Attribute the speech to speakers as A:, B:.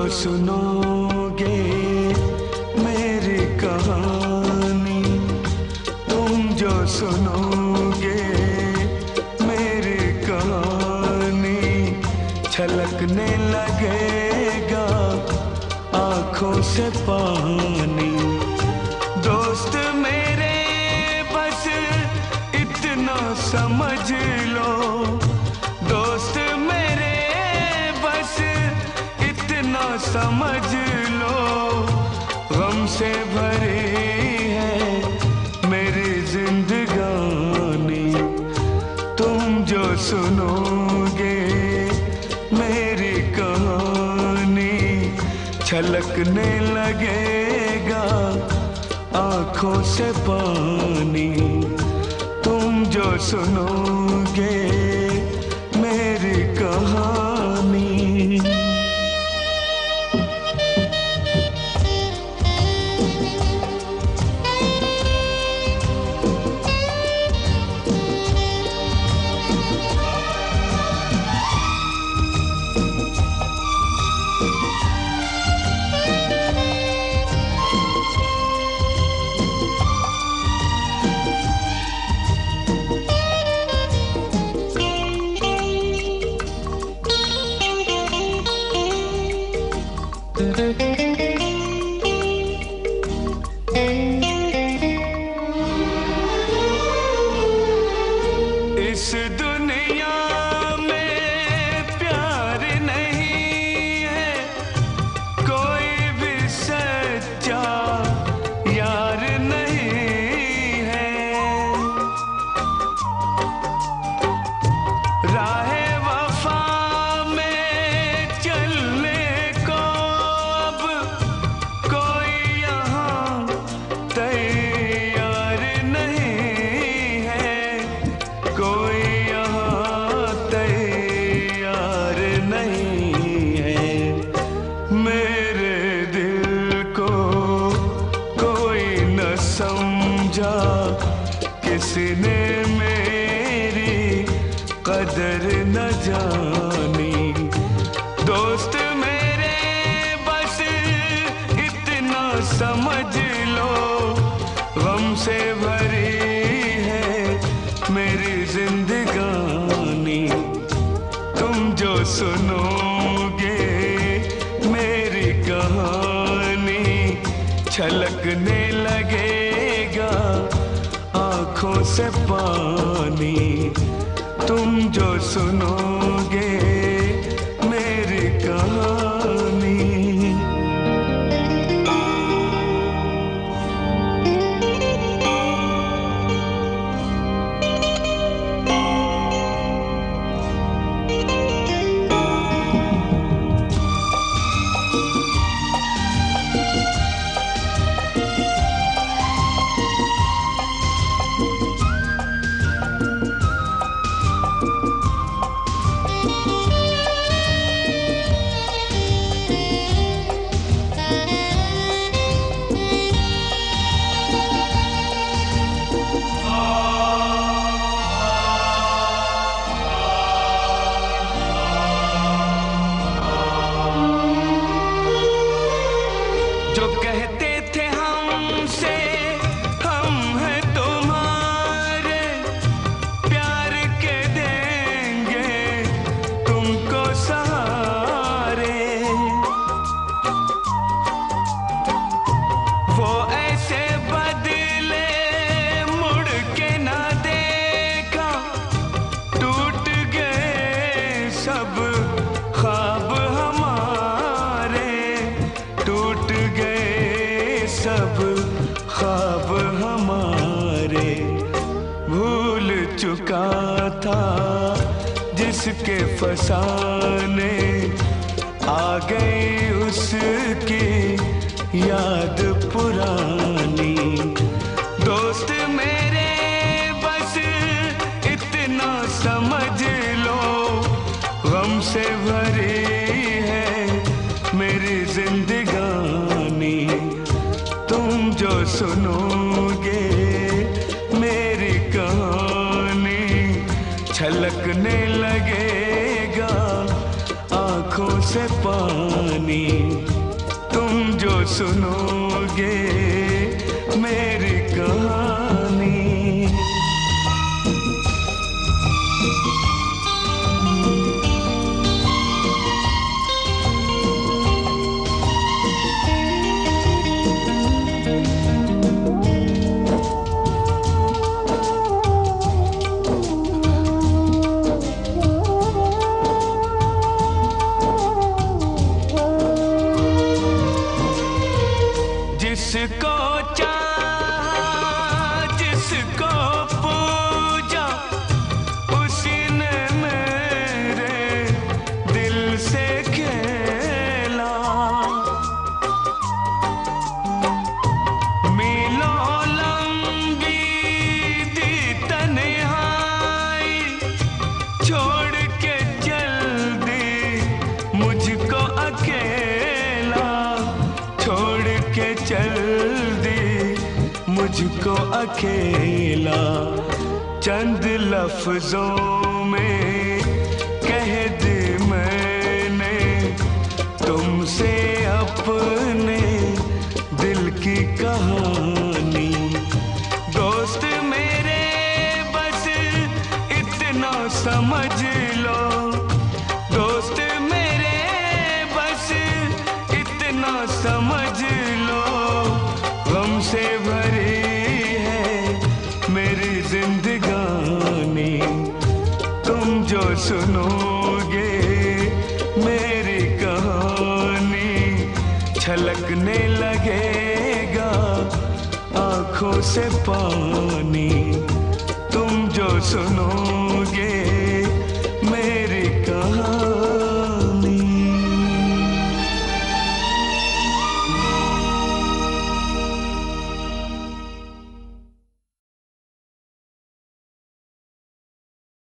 A: सुनोगे मेरी कहानी, तुम जो सुनोगे मेरी कहानी, छलकने लगेगा आँखों से पानी। दोस्त मेरे बस इतना समझ लो, दोस्त मेरे बस इतना समझ लो, गम से भरी है मेरी जिंदगानी। तुम जो सुनोगे मेरी कहानी, छलकने लगेगा आँखों से पानी। तुम जो सुनोगे मेरी कहानी। इस दुनिया में प्यार नहीं है, कोई भी सच्चा यार नहीं है। राहे वफा में चलने को अब कोई यहाँ तैयार नहीं है, कोई यहाँ तैयार नहीं है। मेरे दिल को कोई न समझा, किसी ने मेरी कदर न जानी। दोस्त मेरे बस इतना समझ लो, गम से भरी है मेरी जिंदगानी। तुम जो सुनोगे मेरी कहानी, छलकने लगेगा आँखों से पानी। तुम जो सुनोगे मेरी कहानी। जो कहते थे हमसे हम हैं तुम्हारे, प्यार के देंगे तुमको सहारे, वो ऐसे बदले मुड़ के ना देखा, टूट गए सब ख्वाब हमारे, टूट गए सब ख्वाब हमारे। भूल चुका था जिसके फसाने, आ गई उसकी याद पुरानी। दोस्त मेरे बस इतना समझ लो, गम से भरी है मेरी जिंदगानी। तुम जो सुनोगे मेरी कहानी, छलकने लगेगा आंखों से पानी, तुम जो सुनोगे मेरी कहानी। जिसको चाहा, जिसको पूजा, उसी ने मेरे दिल से खेला। मीलों लंबी दी तन्हाई, छोड़ के चल दी मुझको अकेला, छोड़ के चल दी मुझको अकेला। चंद लफ्जों में कह दी मैंने तुमसे अपने दिल की कहानी। दोस्त मेरे बस इतना समझ लो, दोस्त मेरे बस इतना समझ लो, गम से भरी है मेरी जिंदगानी। तुम जो सुनोगे मेरी कहानी, छलकने लगेगा आंखों से पानी। तुम जो सुनोगे